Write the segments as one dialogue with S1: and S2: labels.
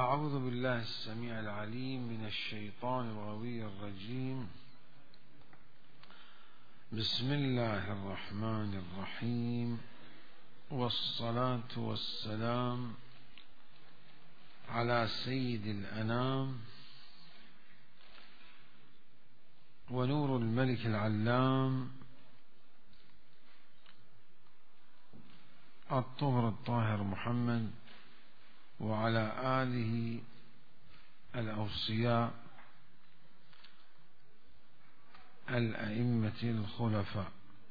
S1: أعوذ بالله السميع العليم من الشيطان الغوي الرجيم. بسم الله الرحمن الرحيم، والصلاة والسلام على سيد الأنام ونور الملك العلام الطهر الطاهر محمد، وعلى آله الأوصياء الأئمة الخلفاء.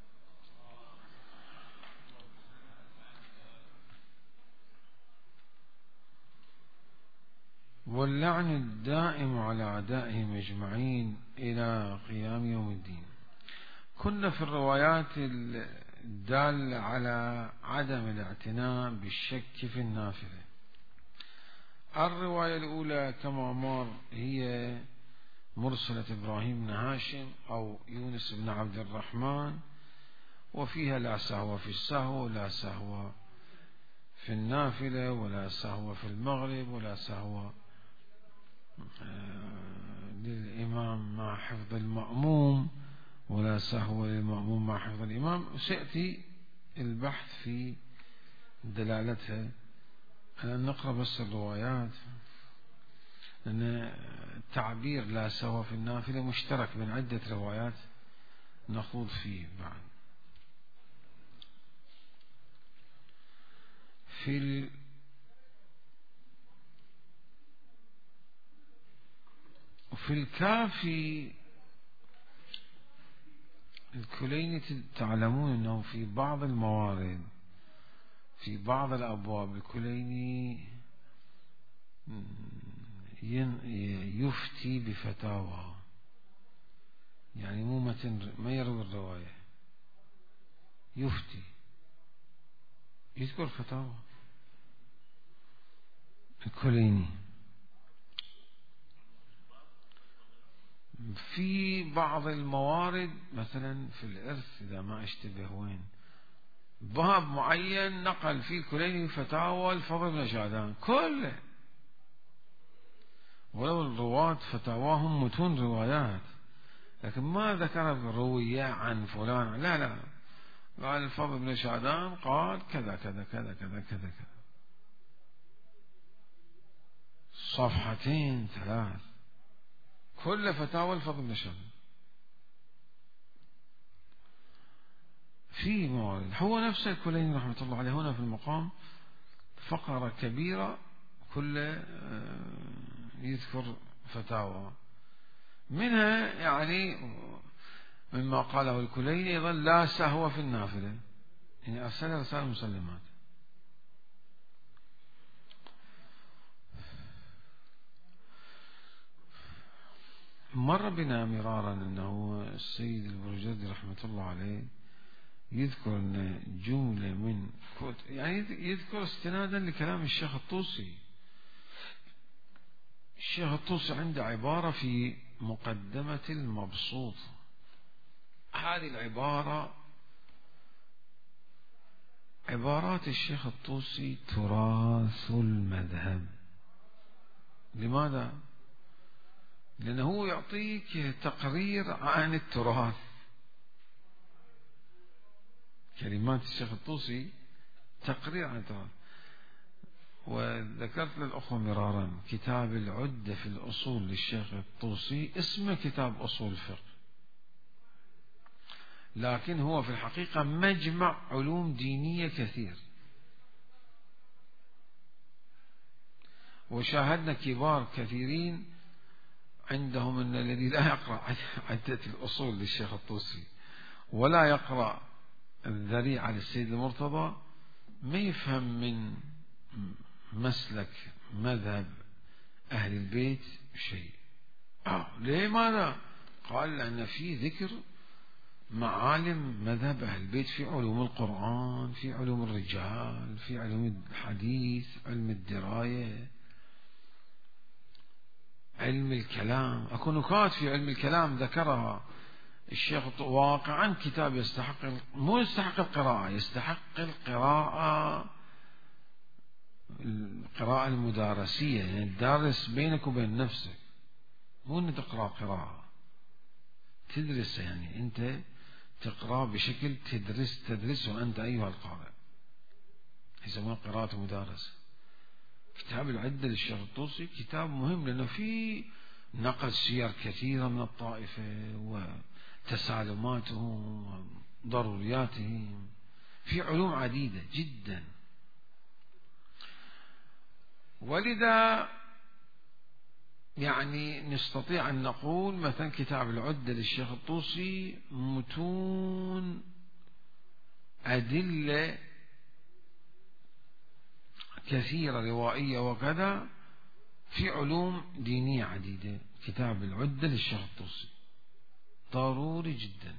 S1: واللعن الدائم على أعدائهم أجمعين إلى قيام يوم الدين. كنا في الروايات الدالة على عدم الاعتناء بالشك في النافلة. الرواية الأولى كما مر هي مرسلة إبراهيم بن هاشم أو يونس بن عبد الرحمن، وفيها لا سهو في السهو، لا سهو في النافلة، ولا سهو في المغرب، ولا سهو للإمام مع حفظ المأموم، ولا سهو للمأموم مع حفظ الإمام. سيأتي البحث في دلالتها. نقرأ بس الروايات، لأن التعبير لا سهو في النافلة مشترك بين عدة روايات نخوض فيه بعد. في الكافي الكليني تعلمون أنه في بعض الموارد في بعض الأبواب الكليني يفتي بفتاوى، يعني مو ما يروي الرواية، يفتي يذكر فتاوى الكليني. في بعض الموارد مثلا في الإرث إذا ما اشتبه وين باب معين نقل فيه الكليني فتاوى الفضل بن شعبان كله، ولو الرواة فتاواهم متون روايات، لكن ما ذكر الروية عن فلان، لا قال الفضل بن شعبان قال كذا كذا كذا كذا كذا كذا، صفحتين ثلاث كل فتاوى الفضل بن شعبان. في موارد هو نفسه الكليني رحمة الله عليه هنا في المقام فقرة كبيرة كل يذكر فتاوى، منها يعني مما قاله الكليني أيضا لا سهو في النافلة، يعني أرسل رسالة مسلمات. مر بنا مرارا أنه السيد البرجردي رحمة الله عليه يذكر أن جملة من يعني يذكر استنادا لكلام الشيخ الطوسي. الشيخ الطوسي عنده عبارة في مقدمة المبسوط، هذه العبارة عبارات الشيخ الطوسي تراث المذهب. لماذا؟ لأنه يعطيك تقرير عن التراث. كلمات الشيخ الطوسي تقرير عن التراث. وذكرت للأخوة مرارا كتاب العدة في الأصول للشيخ الطوسي اسمه كتاب أصول الفقه، لكن هو في الحقيقة مجمع علوم دينية كثير. وشاهدنا كبار كثيرين عندهم أن الذي لا يقرأ عدة الأصول للشيخ الطوسي ولا يقرأ الذريعة للسيد المرتضى ما يفهم من مسلك مذهب أهل البيت شيء. لماذا؟ قال لأن في ذكر معالم مذهب أهل البيت في علوم القرآن، في علوم الرجال، في علوم الحديث، علم الدراية، علم الكلام. أكو نكات في علم الكلام ذكرها الشيخ واقعا كتاب يستحق، مو يستحق القراءة، يستحق القراءة القراءة المدارسية، يعني تدرس بينك وبين نفسك، مو أن تقرأ قراءة تدرس، يعني أنت تقرأ بشكل تدرسه أنت أيها القارئ، يسمونه قراءة مدارسة. كتاب العدة للشيخ الطوسي كتاب مهم، لأنه فيه نقل سير كثيرة من الطائفة وتسالماتهم وضرورياتهم، في علوم عديدة جدا. ولذا يعني نستطيع أن نقول مثلا كتاب العدة للشيخ الطوسي متون أدلة كثيرة روائية وكذا في علوم دينية عديدة. كتاب العدة للشيخ الطوسي ضروري جدا.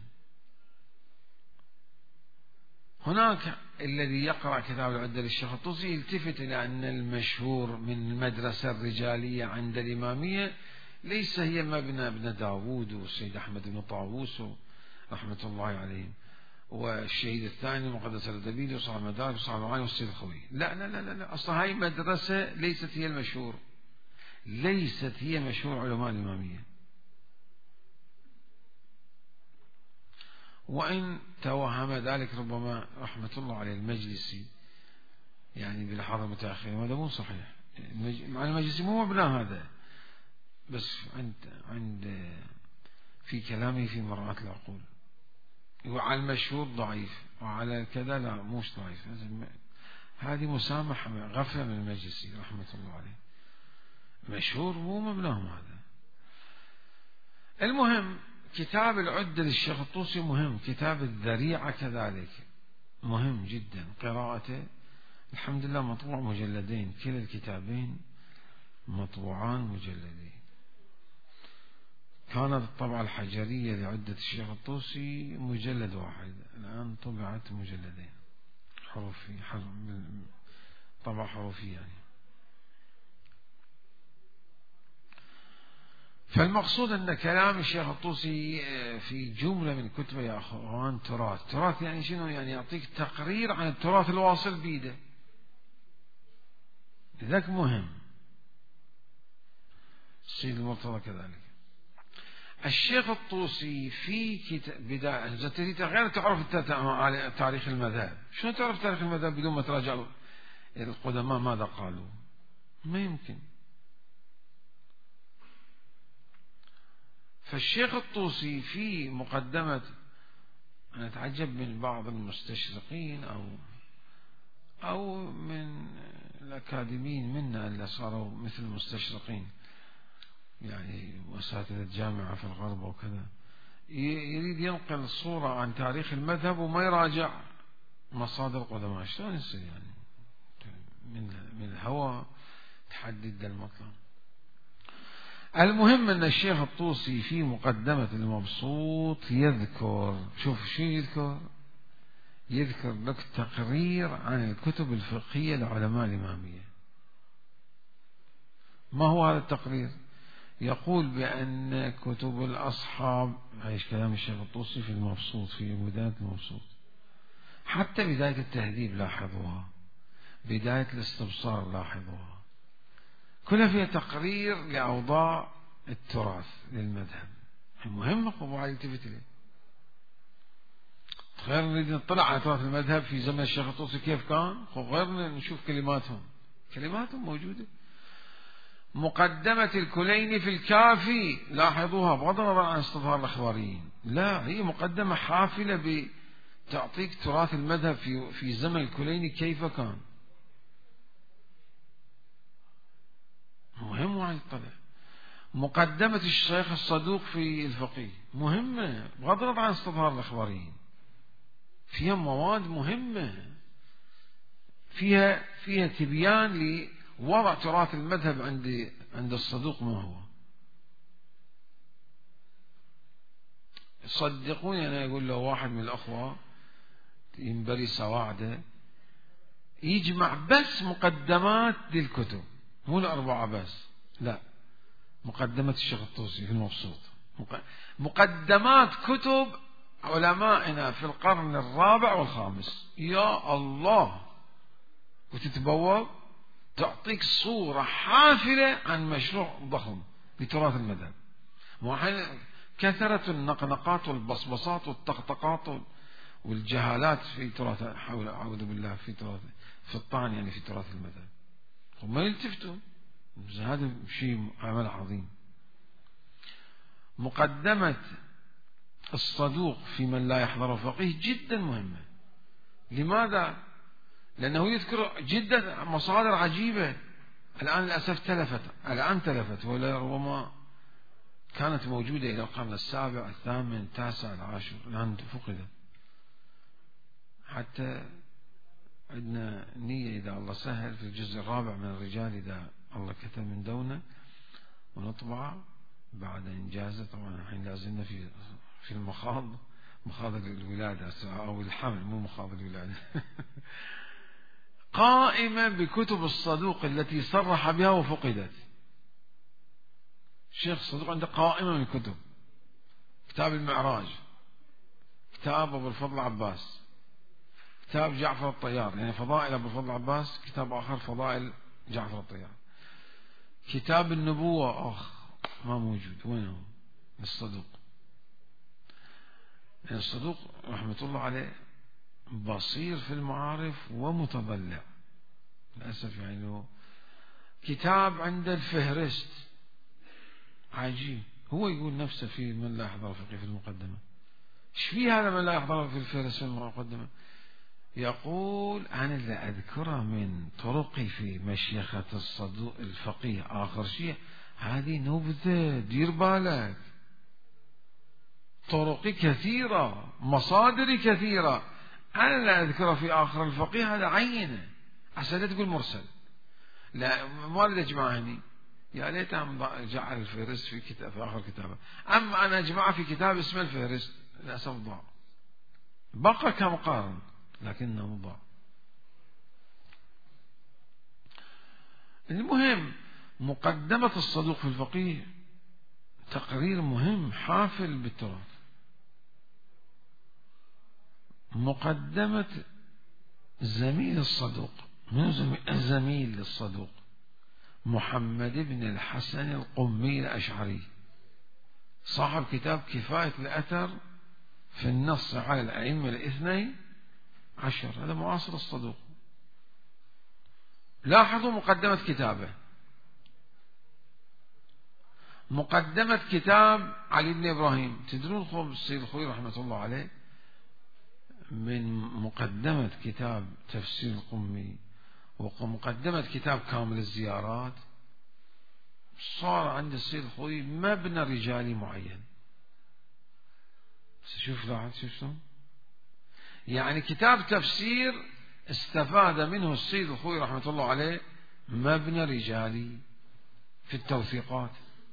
S1: هناك الذي يقرأ كتاب العدة للشيخ الطوسي يلتفت إلى أن المشهور من المدرسة الرجالية عند الإمامية ليس هي مبنى ابن داود والسيد أحمد بن طاووس رحمة الله عليهم والشهيد الثاني مقدس الدبيلي وصاحب المدارك وصاحب المعاني والسيد الخوي. لا لا لا لا، أصلا هاي مدرسة ليست هي المشهور، ليست هي مشهور علماء الإمامية. وإن توهم ذلك ربما رحمة الله عليه المجلسي يعني بلحظة المتأخرين، وهذا مو صحيح. مع المجلسي مو مبنى هذا، بس عند في كلامه في مرآة العقول وعلى المشهور ضعيف وعلى كذا لا موش ضعيف. هذه مسامحة غفلة من المجلسي رحمة الله عليه، مشهور مو مبناهم هذا. المهم كتاب العدة للشيخ الطوسي مهم، كتاب الذريعة كذلك مهم جدا قراءته. الحمد لله مطبوع مجلدين، كلا الكتابين مطبوعان مجلدين. كانت الطبعة الحجرية لعدة الشيخ الطوسي مجلد واحد، الآن طبعت مجلدين حروفي، طبعة حروفية يعني. فالمقصود أن كلام الشيخ الطوسي في جملة من كتبه يا أخوان تراث يعني شنو؟ يعني يعطيك تقرير عن التراث الواصل بيده، لذلك مهم. السيد المرتضى كذلك. الشيخ الطوسي في كتاب بداية غير تعرف تاريخ المذهب. شلون تعرف تاريخ المذهب بدون ما تراجع القدماء ماذا قالوا؟ ما يمكن. فالشيخ الطوسي في مقدمة، أنا أتعجب من بعض المستشرقين أو من الأكاديميين منا اللي صاروا مثل المستشرقين، يعني أساتذة جامعة في الغرب وكذا، يريد ينقل صورة عن تاريخ المذهب وما يراجع مصادر القدماء. شلون يصير يعني؟ من الهوى تحدد المطلب. المهم أن الشيخ الطوسي في مقدمة المبسوط يذكر، شوف شو يذكر لك تقرير عن الكتب الفقهية لعلماء الإمامية. ما هو هذا التقرير؟ يقول بأن كتب الأصحاب، عايش كلام الشيخ الطوسي في المبسوط، في بداية المبسوط، حتى بداية التهذيب لاحظوها، بداية الاستبصار لاحظوها، كلها فيها تقرير لأوضاع التراث للمذهب. مهم قبوع يلتفت إليه. غير نريد نطلع على تراث المذهب في زمن الشيخ الطوسي كيف كان، غير نشوف كلماتهم موجودة. مقدمة الكليني في الكافي لاحظوها بغض النظر عن استظهار الأخباريين، لا هي مقدمة حافلة بتعطيك تراث المذهب في زمن الكليني كيف كان. مهم واحد يطلع. مقدمة الشيخ الصدوق في الفقيه مهمة بغض النظر عن استظهار الأخباريين، فيها مواد مهمة، فيها تبيان لوضع تراث المذهب عند الصدوق ما هو. صدقوني أنا أقول له واحد من الأخوة ينبري سواعده يجمع بس مقدمات للكتب، مو الأربعة بس، لا، مقدمة الشيخ الطوسي في المبسوط، مقدمات كتب علمائنا في القرن الرابع والخامس. يا الله! وتتبوب تعطيك صورة حافلة عن مشروع ضخم بتراث المذهب. كثرة النقنقات والبصبصات والطقطقات والجهالات في تراث، حول أعوذ بالله، في تراث، في الطعن يعني في تراث المذهب، وما يلتفتوا. هذا شيء عمل عظيم. مقدمة الصدوق في من لا يحضر فقيه جدا مهمة. لماذا؟ لأنه يذكر جدا مصادر عجيبة الآن للأسف تلفت ولا ربما كانت موجودة إلى القرن السابع الثامن التاسع العاشر، الآن فقدت. حتى عندنا نية إذا الله سهل في الجزء الرابع من الرجال، إذا الله كتب من دونه، ونطبع بعد إنجازه. طبعا الحين لازلنا في مخاض الولادة أو الحمل، مو مخاض الولادة. قائمة بكتب الصدوق التي صرح بها وفقدت. الشيخ الصدوق عنده قائمة من كتب: كتاب المعراج، كتاب أبو الفضل عباس، كتاب جعفر الطيار يعني فضائل أبو الفضل عباس، كتاب آخر فضائل جعفر الطيار، كتاب النبوة ما موجود. وينه الصدوق؟ يعني الصدوق رحمة الله عليه بصير في المعارف ومتضلع للأسف. يعني كتاب عند الفهرست عجيب، هو يقول نفسه في من لا يحضر فقيه في المقدمة. ايش في هذا من لا يحضر في الفهرست في المقدمة؟ يقول أنا اللي أذكره من طرقي في مشيخة الصدوق الفقيه آخر شيء، هذه نبذة، دير بالك، طرقي كثيرة، مصادري كثيرة، أنا لا أذكره في آخر الفقيه، هذا عينه. عسى لا تقول مرسل، لا ما أريد أجمعني، يا ليت جعل الفهرست في كتاب في آخر كتابه. أما أنا أجمعه في كتاب اسمه الفهرست، للأسف ضاع، بقى كمقارن لكنه ضاع. المهم مقدمة الصدوق في الفقيه تقرير مهم حافل بالتراث. مقدمة زميل الصدوق، من الزميل للصدوق؟ محمد بن الحسن القمي الأشعري، صاحب كتاب كفاية الأثر في النص على الأئمة الاثني عشر، هذا معاصر الصدوق. لاحظوا مقدمة كتابه. مقدمة كتاب علي بن إبراهيم، تدرون السيد الخوئي رحمة الله عليه من مقدمة كتاب تفسير القمي ومقدمة كتاب كامل الزيارات صار عند السيد الخوئي مبنى رجالي معين. شوف شلون؟ يعني كتاب تفسير استفاد منه السيد الخوئي رحمة الله عليه مبنى رجالي في التوثيقات.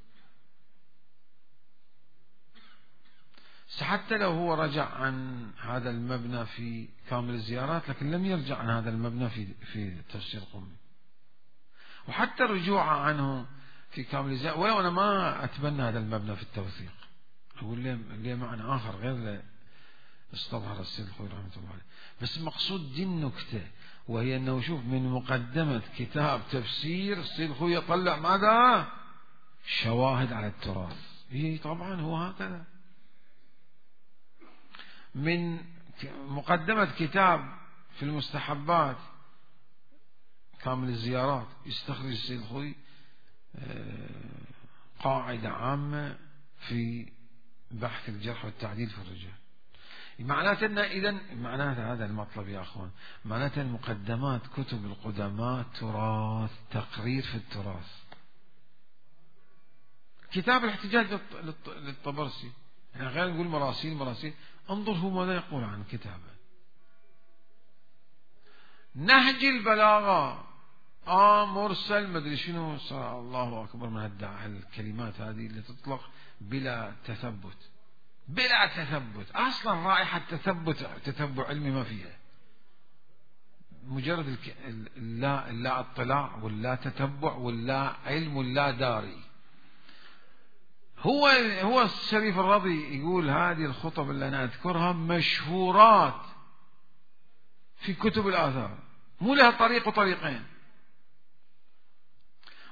S1: حتى لو هو رجع عن هذا المبنى في كامل الزيارات، لكن لم يرجع عن هذا المبنى في تفسير القمي. وحتى الرجوع عنه في كامل الزيارات، ولو أنا ما أتبنى هذا المبنى في التوثيق، أقول ليه معنى آخر غير استظهر السيد الخوئي رحمة الله عليه. بس المقصود دي النكتة، وهي أنه شوف من مقدمة كتاب تفسير السيد الخوئي يطلع ماذا؟ شواهد على التراث. طبعا هو هكذا. من مقدمة كتاب في المستحبات كامل الزيارات يستخرج السيد الخوئي قاعدة عامة في بحث الجرح والتعديل في الرجال. معناته هذا المطلب يا أخوان، معناته مقدمات كتب القدماء تراث، تقرير في التراث. كتاب الاحتجاج للطبرسي، يعني غير نقول مراسيل، انظر هو ماذا يقول عن كتابه. نهج البلاغة مرسل مدري شنو، الله أكبر من الكلمات هذه اللي تطلق بلا تثبت. أصلا رائحة تتبع علمي ما فيها، مجرد لا اطلاع ولا تتبع ولا علم ولا داري. هو الشريف الرضي يقول هذه الخطب اللي أنا أذكرها مشهورات في كتب الآثار، مو لها طريق وطريقين.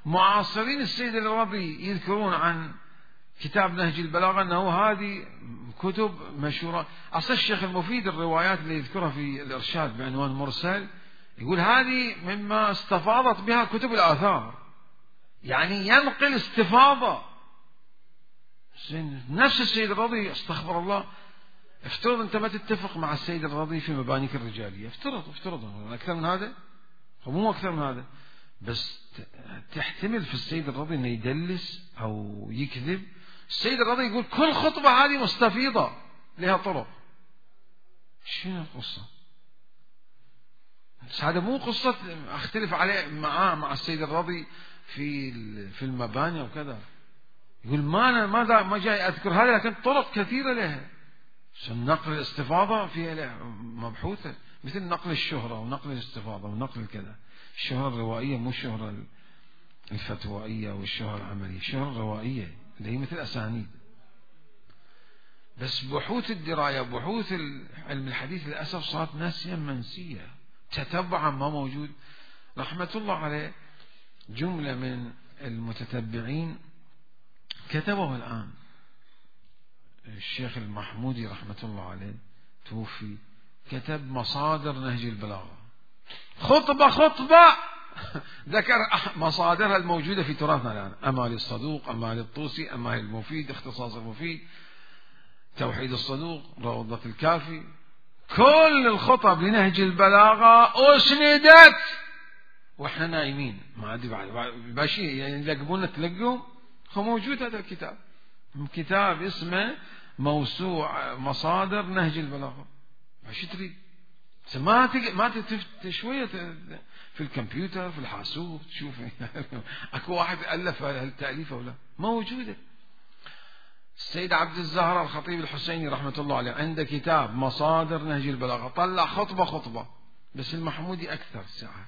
S1: معاصرين السيد الرضي يذكرون عن كتاب نهج البلاغة أنه هذه كتب مشهورة. أصل الشيخ المفيد الروايات اللي يذكرها في الإرشاد بعنوان مرسل يقول هذه مما استفاضت بها كتب الآثار، يعني ينقل استفاضة. نفس السيد الرضي استغفر الله، افترض أنت ما تتفق مع السيد الرضي في مبانيك الرجالية، افترض أكثر من هذا، مو أكثر من هذا، بس تحتمل في السيد الرضي أنه يدلس أو يكذب. السيد الرضي يقول كل خطبة هذه مستفيضة لها طرق. شنو القصة؟ هذا مو قصة أختلف عليه مع السيد الرضي في المباني وكذا. يقول ما جاي أذكر هذا، لكن طرق كثيرة لها. نقل الاستفاضة فيها مبحوثة، مثل نقل الشهرة ونقل الاستفاضة ونقل كذا. الشهرة الروائية مو الشهرة الفتوائية والشهرة العملية، الشهرة الروائية اللي هي مثل أسانيد. بس بحوث الدراية، بحوث علم الحديث للأسف صارت ناسيا منسية، تتبعا ما موجود. رحمة الله عليه جملة من المتتبعين كتبه الآن الشيخ المحمودي رحمة الله عليه توفي، كتب مصادر نهج البلاغة، خطبة ذكر مصادرها الموجودة في تراثنا الآن: أمال الصدوق، أمال الطوسي، أمال المفيد، اختصاص المفيد، توحيد الصدوق، روضة الكافي. كل الخطب لنهج البلاغة أسندت وإحنا نايمين، ما أدري باشي يعني يلقبونا تلقوا. هو موجود هذا الكتاب، كتاب اسمه موسوعة مصادر نهج البلاغة. ايش تريد؟ ما شوية في الكمبيوتر في الحاسوب تشوف اكو واحد ألف التأليف ولا موجودة. السيد عبد الزهراء الخطيب الحسيني رحمة الله عليه عنده كتاب مصادر نهج البلاغة، طلع خطبة، بس المحمودي أكثر ساعة.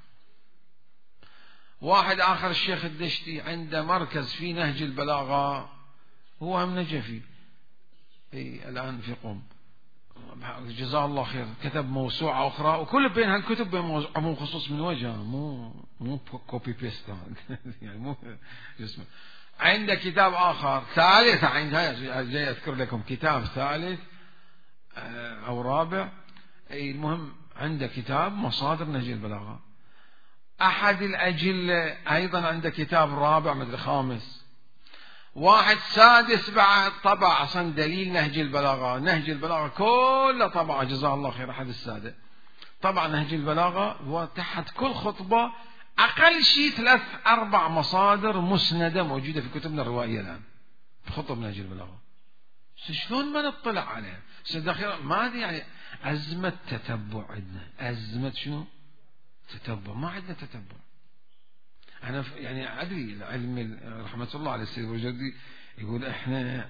S1: واحد آخر الشيخ الدشتي عنده مركز في نهج البلاغة، هو هم نجفي الآن في قم، جزاه الله خير، كتب موسوعة أخرى، وكل بين هالكتب بين عموم خصوص من وجه، مو كوبي بيست يعني مو اسمه. عنده كتاب آخر ثالث، جاي أذكر لكم كتاب ثالث أو رابع، المهم عنده كتاب مصادر نهج البلاغة. أحد الأجلة أيضا عنده كتاب رابع مدري خامس. واحد سادس بعد طبع أصلا دليل نهج البلاغة كله طبعه جزاه الله خير. أحد السادة طبعا نهج البلاغة، وتحت كل خطبة أقل شيء 3-4 مصادر مسندة موجودة في كتبنا الروائية الآن في خطب نهج البلاغة. شلون ما نطلع عليها؟ ما أدري يعني أزمة تتبع عندنا، أزمة شنو؟ تتبع، ما عندنا تتبع. أنا يعني أدري علم رحمة الله على السيد الوجدي يقول إحنا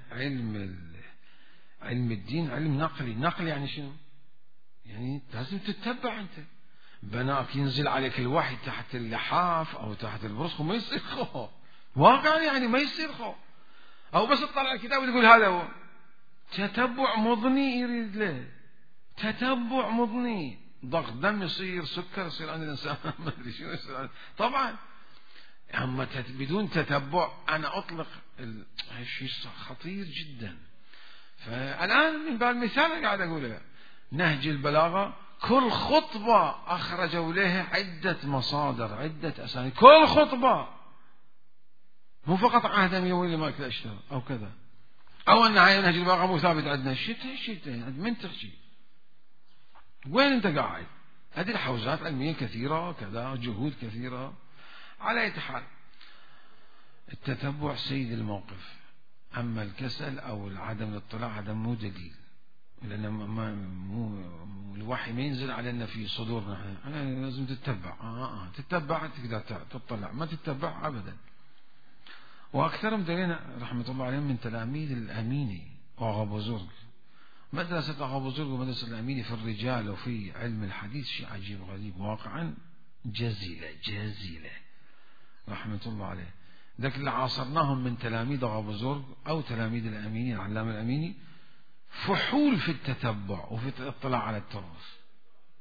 S1: علم الدين علم نقلي يعني شنو؟ يعني لازم تتبع أنت. بناك ينزل عليك الوحي تحت اللحاف أو تحت البرص وما يصير خو، واقع يعني ما يصير خو، أو بس تطلع الكتاب وتقول هذا هو. تتبع مضني يريد له، تتبع مضني، ضغط دم يصير، سكر يصير عند الإنسان ما أدري شو يصير طبعا. أما بدون تتبع أنا أطلق شيء خطير جدا. فالآن من باب المثال قاعد أقوله، نهج البلاغة كل خطبة أخرجوا لها عدة مصادر، عدة أسانيد، كل خطبة، مو فقط عهدا يومي لما كذا اشتغل أو كذا، أو أن هاي نهج البلاغة مو ثابت عندنا. شت من تحكي؟ وين أنت قاعد؟ هذه الحوزات علمية كثيرة كذا، جهود كثيرة. على أي حال التتبع سيد الموقف. أما الكسل أو عدم الاطلاع هذا مو دليل، لأن الوحي ما ينزل علينا في صدورنا، لازم تتبع. تتبع تقدر تطلع، ما تتبع أبدا. وأكثرهم دلينا رحمة الله عليهم من تلاميذ الأميني وأغا بزرگ. مدرسة أغا بزرگ ومدرسة الأميني في الرجال وفي علم الحديث شيء عجيب غريب، واقعا جزيلة رحمة الله عليه. ذاك اللي عاصرناهم من تلاميذ أغا بزرگ أو تلاميذ الأميني العلامة الأميني فحول في التتبع وفي الاطلاع على التراث.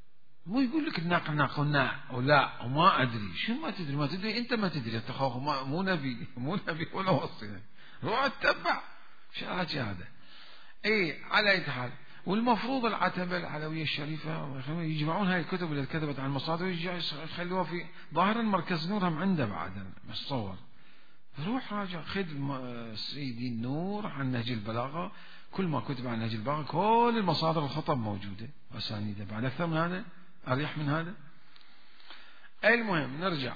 S1: مو يقول لك نق ولا وما أدري. شو ما تدري؟ ما تدري أنت، ما تدري أنت خوف، مو نبي ولا وصي، روح اتبع شو هذا. اي على اي حال. والمفروض العتبة العلوية الشريفة يجمعون هاي الكتب اللي كتبت عن المصادر ويخلوها في ظاهرا مركز نور هم عنده بعد متصور. روح راجع خذ سيدي النور عن نهج البلاغة، كل ما كتب عن نهج البلاغة كل المصادر الخطب موجودة وأسانيدها. بعد أكثر من هذا أريح من هذا. المهم نرجع.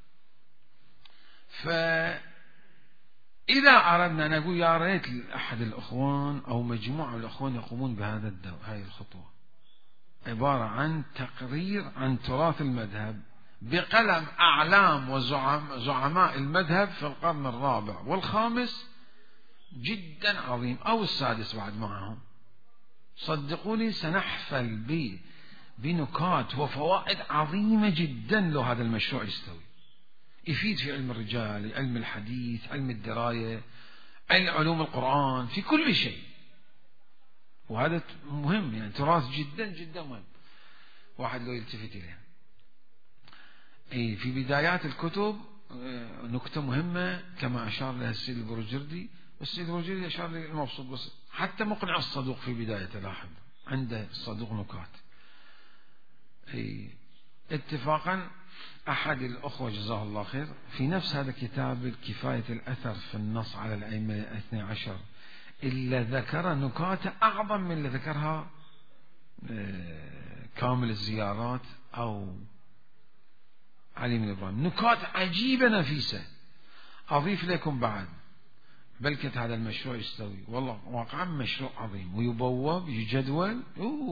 S1: إذا أردنا نقول يا ريت أحد الأخوان أو مجموعة من الأخوان يقومون بهذا هاي الخطوة، عبارة عن تقرير عن تراث المذهب بقلم أعلام وزعماء المذهب في القرن الرابع والخامس، جدا عظيم، أو السادس بعد معهم. صدقوني سنحفل بنكات وفوائد عظيمة جدا لو هذا المشروع يستوي. يفيد في علم الرجال، علم الحديث، علم الدراية، علوم القرآن، في كل شيء. وهذا مهم، يعني تراث جدا جدا مهم، واحد لو يلتفت إليه. في بدايات الكتب نكتة مهمة كما أشار لها السيد البروجردي، والسيد البروجردي أشار للمبسوط، بس حتى مقنع الصدوق في بدايته لاحظ عنده الصدوق نكات. اتفاقا أحد الأخوة جزاه الله خير في نفس هذا الكتاب كفاية الأثر في النص على الأئمة 12 إلا ذكر نكات أعظم من اللي ذكرها كامل الزيارات أو علي بن إبراهيم. نكات عجيبة نفيسة. أضيف لكم بعد بلكة هذا المشروع يستوي، والله واقعا مشروع عظيم ويبوب يجدول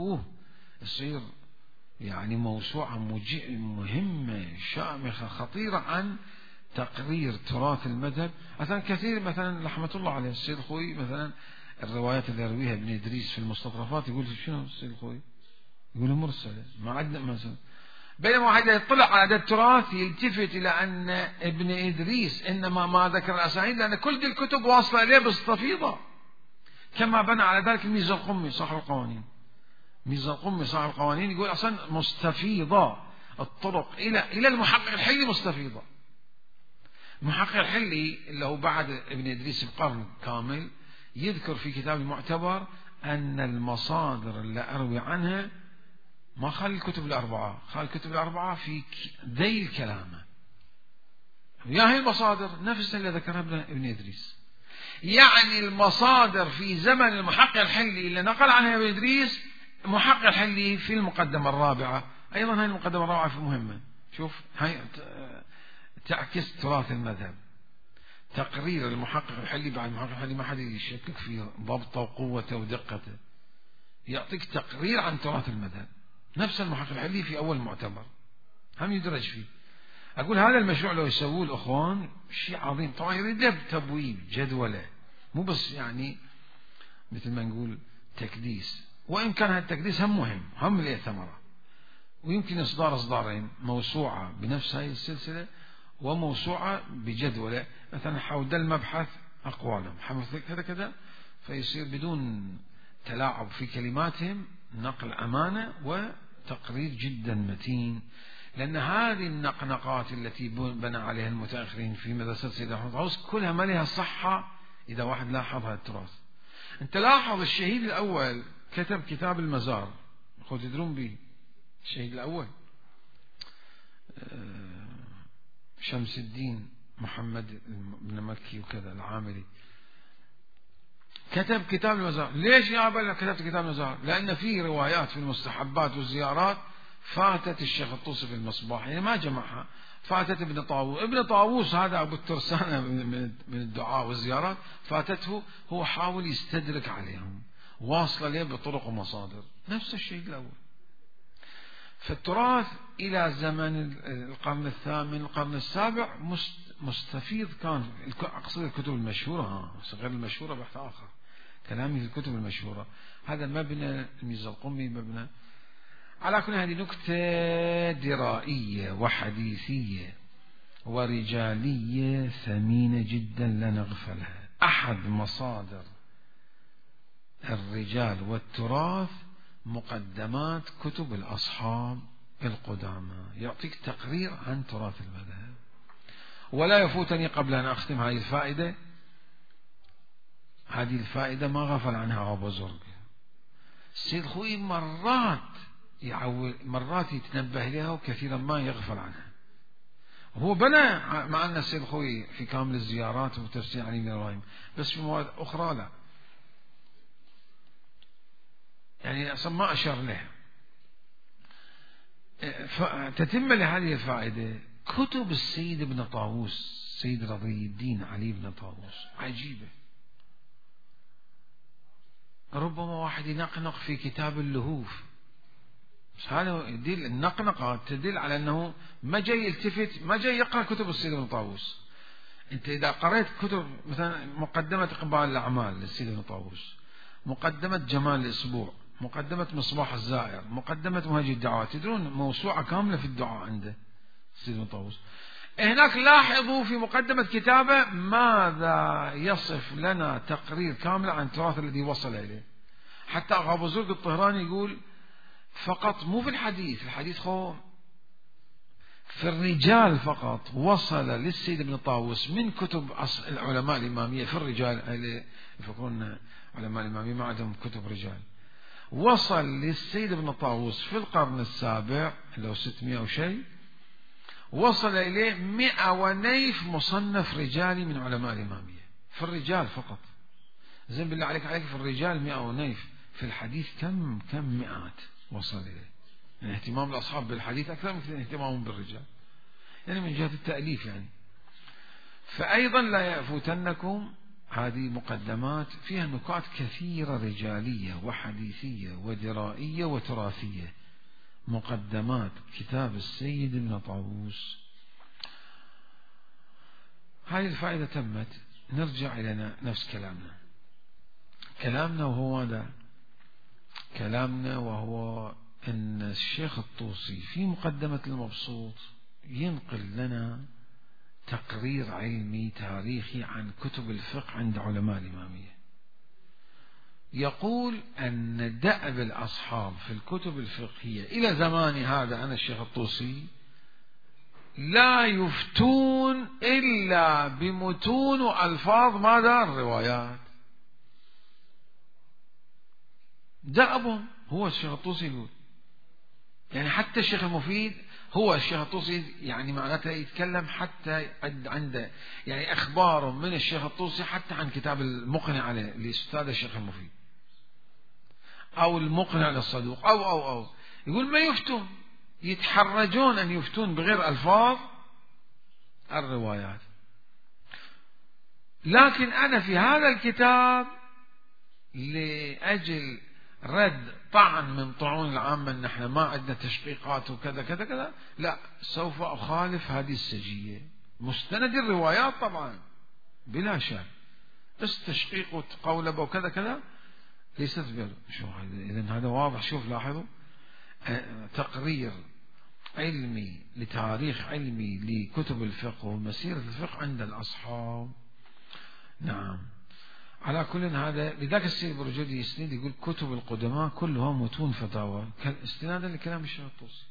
S1: يصير يعني موسوعة مهمة شامخة خطيرة عن تقرير تراث المذهب. مثلا كثير مثلا رحمة الله عليه السيد الخوي مثلا الروايات اللي يرويها ابن إدريس في المستطرفات يقول شنو السيد الخوي؟ يقول مرسلة، ما عندنا مثلا. بينما واحد يطلع على هذا التراث يلتفت إلى أن ابن إدريس إنما ما ذكر الأسانيد لأن كل دي الكتب واصلة إليه مستفيضة، كما بنى على ذلك الميزة القمي صاحب القوانين. ميزة القمي صاحب القوانين يقول أصلا مستفيضة الطرق إلى المحقق الحلي مستفيضة. المحقق الحلي اللي هو بعد ابن إدريس بقرن كامل يذكر في كتاب المعتبر أن المصادر اللي أروي عنها ما خلي الكتب الأربعة، خلي الكتب الأربعة في ذيل كلامه. هي المصادر نفس اللي ذكرها ابن إدريس. يعني المصادر في زمن المحقق الحلي اللي نقل عنها ابن إدريس محقق الحلي في المقدمة الرابعة. أيضا هاي المقدمة الرابعة في مهمة. شوف هاي تعكس تراث المذهب. تقرير المحقق الحلي بعد المحقق الحلي ما حد يشكك في ضبطه وقوته ودقته، يعطيك تقرير عن تراث المذهب. نفس المحقق الحلي في أول معتبر هم يدرج فيه. أقول هذا المشروع لو يسووه الأخوان شيء عظيم. طبعا يريد تبويب جدولة، مو بس يعني مثل ما نقول تكديس، وإن كان هذا التكديس هم مهم، هم له ثمرة. ويمكن إصدارين، موسوعة بنفس هاي السلسلة وموسوعة بجدولة مثلا حول المبحث أقوالهم كذا كذا، فيصير بدون تلاعب في كلماتهم، نقل أمانة وتقرير جدا متين. لأن هذه النقنقات التي بنى عليها المتأخرين في مدرسة سيدنا أحمد طاووس كلها ما لها صحة إذا واحد لاحظ هذا التراث. أنت لاحظ الشهيد الأول كتب كتاب المزار، خذ تدرون به الشهيد الأول شمس الدين محمد بن مكي وكذا العاملي، كتب كتاب المزار. ليش يا أبا كتبت كتاب المزار؟ لأن فيه روايات في المستحبات والزيارات فاتت الشيخ الطوسي في المصباح، يعني ما جمعها، فاتت ابن طاووس. ابن طاووس هذا أبو الترسانة من الدعاء والزيارات فاتته، هو حاول يستدرك عليهم، واصل له بطرق ومصادر. نفس الشيء الأول. فالتراث إلى زمن القرن الثامن القرن السابع مستفيض كان. أقصد الكتب المشهورة، غير المشهورة بحث آخر، كلامي في الكتب المشهورة. هذا مبنى الميزة القمي مبنى. على كل هذه نكتة درائية وحديثية ورجالية ثمينة جدا لا نغفلها. أحد مصادر الرجال والتراث مقدمات كتب الأصحاب القدامى، يعطيك تقرير عن تراث المذهب. ولا يفوتني قبل أن أختم هذه الفائدة، هذه الفائدة ما غفل عنها أبو زرق. السيد الخوئي مرات يتنبه لها وكثيرا ما يغفل عنها. هو بنى مع أن السيد الخوئي في كامل الزيارات وتفسير علي بن إبراهيم، بس في مواد أخرى لا، يعني أصلا ما أشار لها. تتم لهذه الفائدة كتب السيد ابن طاووس، سيد رضي الدين علي بن طاووس، عجيبة. ربما واحد ينقنق في كتاب اللهوف، بس هذا يدل، النقنقة تدل على أنه ما جاي يلتفت، ما جاي يقرأ كتب السيد ابن طاووس. أنت إذا قرأت كتب مثلا مقدمة إقبال الأعمال للسيد ابن طاووس، مقدمة جمال الأسبوع، مقدمة مصباح الزائر، مقدمة منهج الدعوات، تدرون موسوعة كاملة في الدعاء عنده السيد ابن طاووس. هناك لاحظوا في مقدمة كتابه ماذا يصف لنا تقرير كامل عن التراث الذي وصل إليه. حتى أبو زرق الطهراني يقول فقط مو في الحديث، الحديث في الرجال فقط وصل للسيد ابن طاووس من كتب العلماء الإمامية، في الرجال اللي يفكرون علماء الإمامية ما عندهم كتب رجال، وصل للسيد ابن طاووس في القرن السابع لو 600 أو شيء، وصل إليه 100 ونيف مصنف رجالي من علماء الإمامية في الرجال فقط. زين بالله عليك في الرجال 100 ونيف، في الحديث كم مئات وصل إليه. يعني اهتمام الأصحاب بالحديث أكثر من اهتمامهم بالرجال، يعني من جهة التأليف يعني. فأيضا لا يفوتنكم هذه مقدمات فيها نكات كثيرة رجالية وحديثية ودرائية وتراثية. مقدمات كتاب السيد ابن طاووس. هذه الفائدة تمت، نرجع إلى نفس كلامنا وهو هذا كلامنا، وهو أن الشيخ الطوسي في مقدمة المبسوط ينقل لنا تقرير علمي تاريخي عن كتب الفقه عند علماء الإمامية. يقول أن دأب الأصحاب في الكتب الفقهية إلى زمان هذا أنا الشيخ الطوسي لا يفتون إلا بمتون وألفاظ ماذا؟ الروايات. دأبهم هو الشيخ الطوسي يقول، يعني حتى الشيخ المفيد هو الشيخ الطوسي، يعني معناته يتكلم حتى عنده يعني أخبار من الشيخ الطوسي حتى عن كتاب المقنع عليه لأستاذ الشيخ المفيد أو المقنع للصدوق أو يقول ما يفتون، يتحرجون أن يفتون بغير ألفاظ الروايات. لكن أنا في هذا الكتاب لأجل رد طعن من طعون العامة أن احنا ما عندنا تشقيقات وكذا كذا كذا، لا، سوف أخالف هذه السجية، مستند الروايات طبعا بلا شك، بس تشقيق وتقولب وكذا كذا ليست بل شو هذا. إذن هذا واضح، شوف لاحظوا تقرير علمي لتاريخ علمي لكتب الفقه ومسيرة الفقه عند الأصحاب. نعم، على كل هذا لذلك السيد برجودي يسند يقول كتب القدماء كلها متون فتاوى استنادا لكلام الشيخ الطوسي.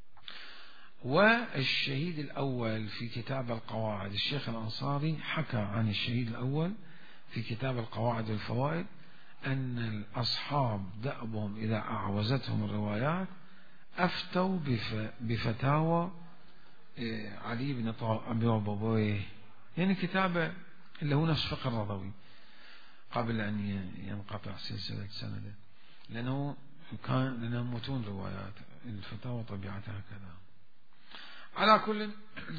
S1: والشهيد الأول في كتاب القواعد، الشيخ الأنصاري حكى عن الشهيد الأول في كتاب القواعد والفوائد أن الأصحاب دأبهم إذا أعوزتهم الروايات أفتوا بفتاوى علي بن أبي بابويه، يعني كتابه اللي هو نفس فقه الرضوي قبل أن ينقطع سلسلة سنده، لأنه كان لنا متون روايات، الفتاوى طبيعتها كذا. على كل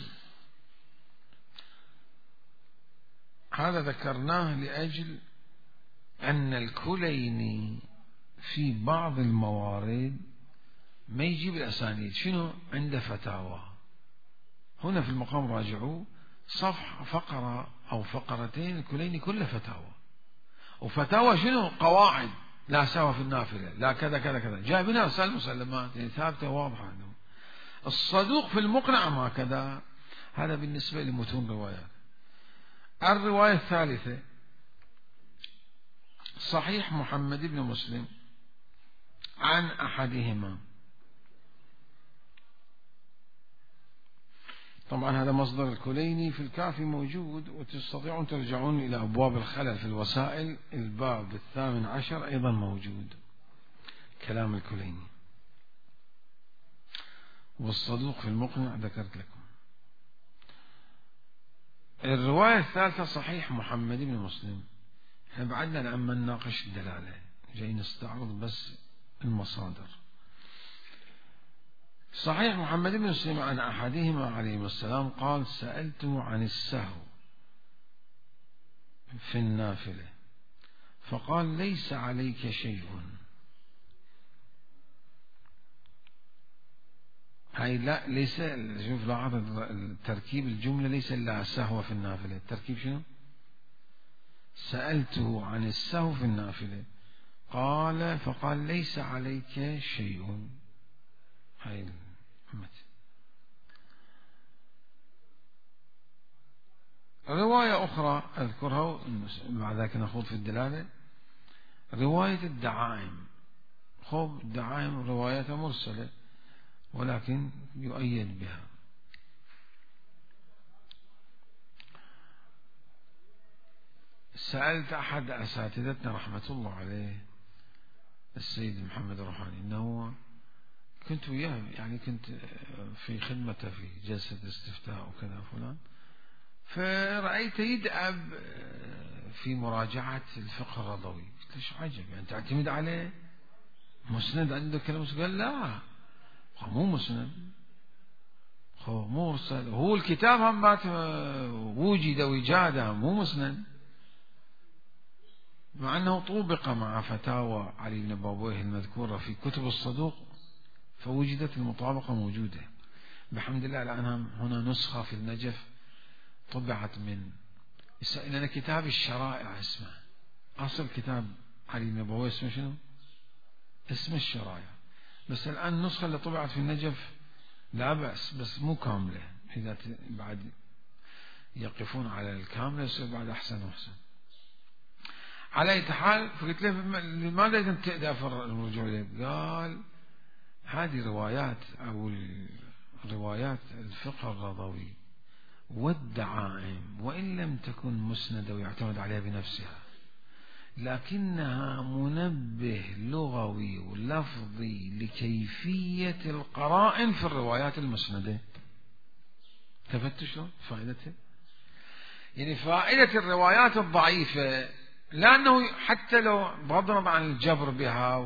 S1: هذا ذكرناه لأجل أن الكليني في بعض الموارد ما يجيب الأسانيد، شنو عنده فتاوى. هنا في المقام راجعوا صفحة فقرة أو فقرتين، الكليني كله فتاوى، وفتاوى شنو؟ قواعد، لا سوى في النافلة، لا كذا كذا كذا، جاء بنا رسائل مسلمات يعني ثابتة واضحة عنه. الصدوق في المقنع ما كذا. هذا بالنسبة لمتون روايات. الرواية الثالثة صحيح محمد بن مسلم عن أحدهما طبعا هذا مصدر الكليني في الكافي موجود، وتستطيعون ترجعون إلى أبواب الخلل في الوسائل، الباب 18 أيضا موجود كلام الكليني. والصدوق في المقنع ذكرت لكم. الرواية الثالثة صحيح محمد بن مسلم. احنا بعدنا لما نناقش الدلالة جاي نستعرض بس المصادر. صحيح محمد بن مسلم عن أحدهما عليه السلام قال: سألته عن السهو في النافلة فقال: ليس عليك شيء. هاي لا ليس، شوف لاحظ التركيب الجملة، ليس لا سهو في النافلة، التركيب شنو؟ سألته عن السهو في النافلة قال فقال: ليس عليك شيء. هاي رواية أخرى أذكرها بعد ذلك نخوض في الدلالة. رواية الدعائم. خب الدعائم رواية مرسلة ولكن يؤيد بها. سألت أحد أساتذتنا رحمة الله عليه السيد محمد الروحاني، إنه كنت وياه يعني كنت في خدمته في جلسة استفتاء وكذا فلان، فرأيت يدأب في مراجعة الفقه الرضوي. قلت له: شو عجب يعني تعتمد عليه؟ مسند عندك كلام؟ قال: لا مو مسند، هو مرسل، هو الكتاب هم وجد وجاده مو مسند، مع أنه طوبق مع فتاوى علي بن بابويه المذكورة في كتب الصدوق فوجدت المطابقة موجودة بحمد الله. الآن هنا نسخة في النجف طبعت من لأن كتاب الشرائع اسمه، أصل كتاب علي بن بابويه اسمه شنو؟ اسم الشرائع، بس الآن النسخة اللي طبعت في النجف لا بأس، بس مو كاملة، إذا بعد يقفون على الكاملة يصير بعد أحسن وأحسن. على أي حال فقلت له: لماذا تبدأ في الرجوع إليه؟ قال: هذه روايات أو روايات الفقه الرضوي والدعائم وإن لم تكن مسندة ويعتمد عليها بنفسها، لكنها منبه لغوي ولفظي لكيفية القرائن في الروايات المسندة. تفتوا شلون فائدتها؟ يعني فائدة الروايات الضعيفة، لأنه حتى لو بغض النظر عن الجبر بها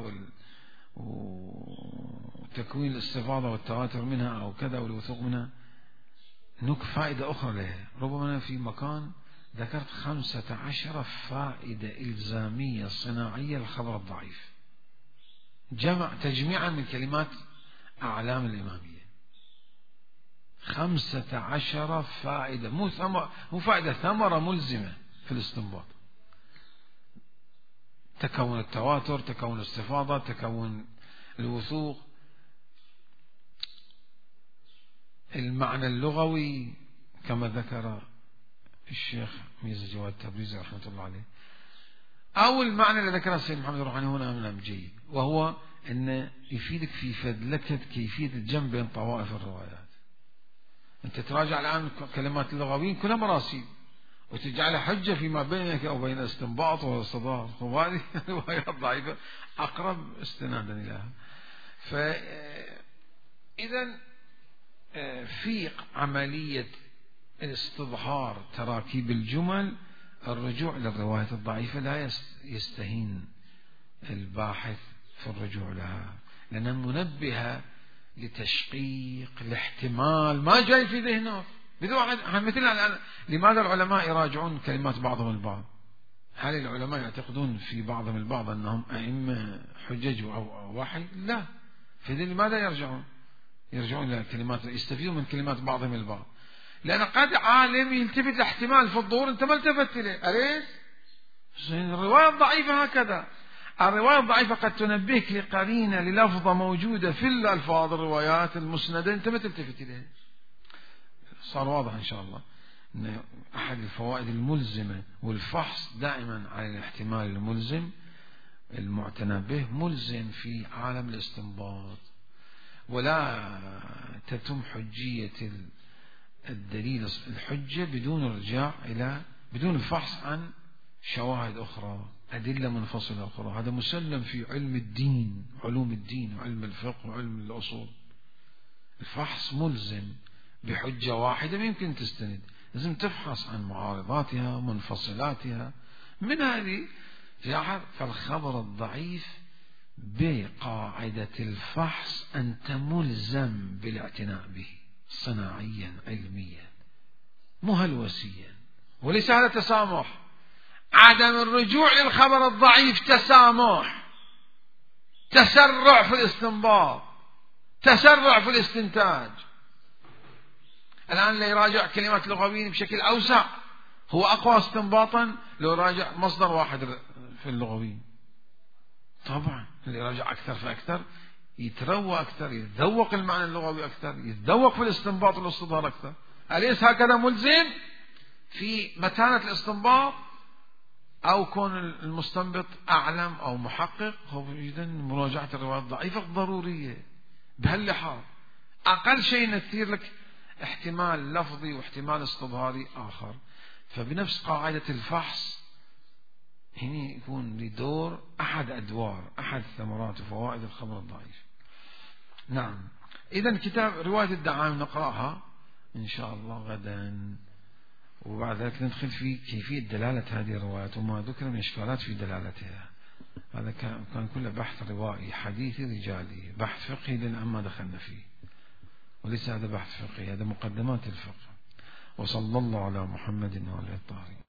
S1: وتكوين الاستفاضة والتواتر منها أو كذا والوثوق منها، فائدة أخرى لها. ربما في مكان ذكرت 15 فائدة إلزامية صناعية للخبر الضعيف، تجميعا من كلمات أعلام الإمامية. 15 فائدة، مو فائدة، ثمرة ملزمة في الاستنباط. تكون التواتر، تكون الاستفاضة، تكون الوثوق، المعنى اللغوي كما ذكر الشيخ ميزة جواد التبريزي رحمة الله عليه، أو المعنى اللي ذكره السيد محمد الروحاني هنا من جيد، وهو أن يفيدك في فدلكة كيفية الجمع بين طوائف الروايات. أنت تراجع الآن كلمات اللغويين كلها مراسيل وتجعلها حجة فيما بينك أو بين الاستنباط والصدار، وهذه روايات ضعيفة أقرب استنادا إليها. فإذا في عملية استظهار تراكيب الجمل الرجوع للرواية الضعيفة لا يستهين الباحث في الرجوع لها، لأنها منبهة لتشقيق الاحتمال ما جاي في ذهنه. مثل الآن لماذا العلماء يراجعون كلمات بعضهم البعض؟ هل العلماء يعتقدون في بعضهم البعض أنهم أئمة حجج أو وحي؟ لا. لماذا يرجعون إلى كلمات، يستفيدون من كلمات بعضهم البعض؟ لأن قد عالم يلتفت لاحتمال في الظهور أنت ما التفت إليه، أليس؟ الرواية الضعيفة هكذا، الرواية الضعيفة قد تنبهك لقرينة للفظة موجودة في الألفاظ الروايات المسندة أنت ما تلتفت إليه. صار واضح إن شاء الله أن أحد الفوائد الملزمة والفحص دائما على الاحتمال الملزم المعتنى به ملزم في عالم الاستنباط، ولا تتم حجية الدليل الحجة بدون الفحص عن شواهد أخرى، أدلة منفصلة أخرى. هذا مسلم في علم الدين، علوم الدين وعلم الفقه وعلم الأصول. الفحص ملزم بحجة واحدة ما يمكن تستند، لازم تفحص عن معارضاتها ومنفصلاتها. من هذه فالخبر الضعيف بقاعدة الفحص أنت ملزم بالاعتناء به صناعيا علميا مهلوسيا، وليس هذا تسامح. عدم الرجوع للخبر الضعيف تسامح، تسرع في الاستنباط، تسرع في الاستنتاج. الآن اللي يراجع كلمات لغويين بشكل أوسع هو أقوى استنباطا لو راجع مصدر واحد في اللغويين. طبعا اللي يراجع أكثر فأكثر يتروى أكثر، يتذوق المعنى اللغوي أكثر، يتذوق في الاستنباط والاستظهار أكثر. أليس هكذا ملزم في متانة الاستنباط أو كون المستنبط أعلم أو محقق؟ هو إذن مراجعة الروايات الضعيفة ضرورية بهاللحاظ. أقل شيء نثير لك احتمال لفظي واحتمال استظهاري آخر. فبنفس قاعدة الفحص هنا يكون لدور أحد ثمرات وفوائد الخبر الضعيف. نعم. إذن كتاب رواية الدعائم نقرأها إن شاء الله غدا، وبعد ذلك ندخل في كيفية دلالة هذه الروايات وما ذكر من إشكالات في دلالتها. هذا كان كله بحث روائي حديثي رجالي، بحث فقهي لأن ما دخلنا فيه، وليس هذا بحث فقهي، هذا مقدمات الفقه. وصلى الله على محمد وعلى آله الطاهرين.